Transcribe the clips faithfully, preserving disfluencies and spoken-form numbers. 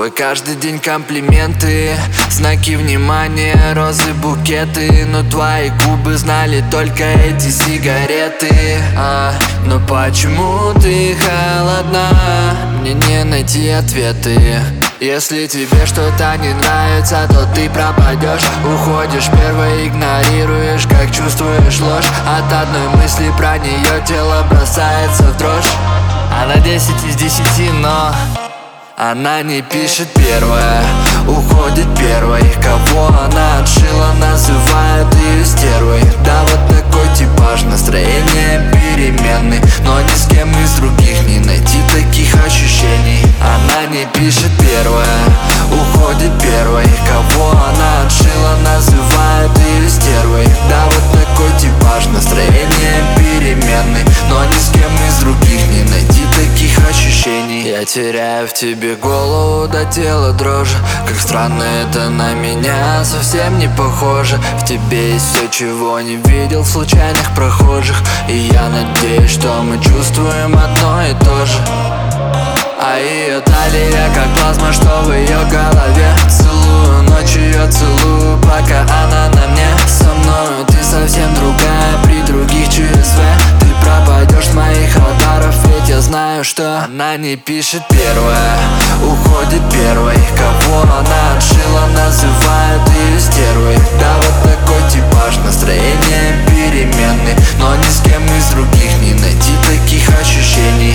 Твой каждый день комплименты, знаки внимания, розы, букеты. Но твои губы знали только эти сигареты. а, Но почему ты холодна? Мне не найти ответы. Если тебе что-то не нравится, то ты пропадешь. Уходишь первой, игнорируешь, как чувствуешь ложь. От одной мысли про нее тело бросается в дрожь. Она десять из десяти, но она не пишет первая, уходит первой. Кого она отшила, называют ее стервой. Да, вот такой типаж, настроение переменный. Но ни с кем из других не найти таких ощущений. Она не пишет первая, уходит первой. Кого она отшила, называют ее стервой. Да, вот такой типаж, настроение переменный. Но ни с кем из других не найти таких ощущений. Я теряю в тебе голову до тела дрожи. Как странно, это на меня совсем не похоже. В тебе есть все, чего не видел в случайных прохожих. И я надеюсь, что мы чувствуем одно и то же. А ее талия как плазма, что в ее голове. Целую ночью, я целую, пока она на мне. Со мною ты совсем другая, при других ЧСВ ты пропадешь с моих радаров. Ведь я знаю, что она не пишет первая, уходит первой. Кого она отшила, называют ее стервой. Да, вот такой типаж, настроение переменный. Но ни с кем из других не найти таких ощущений.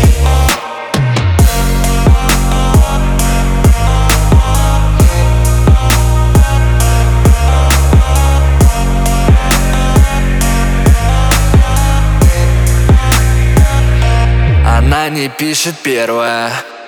Она не пишет первая.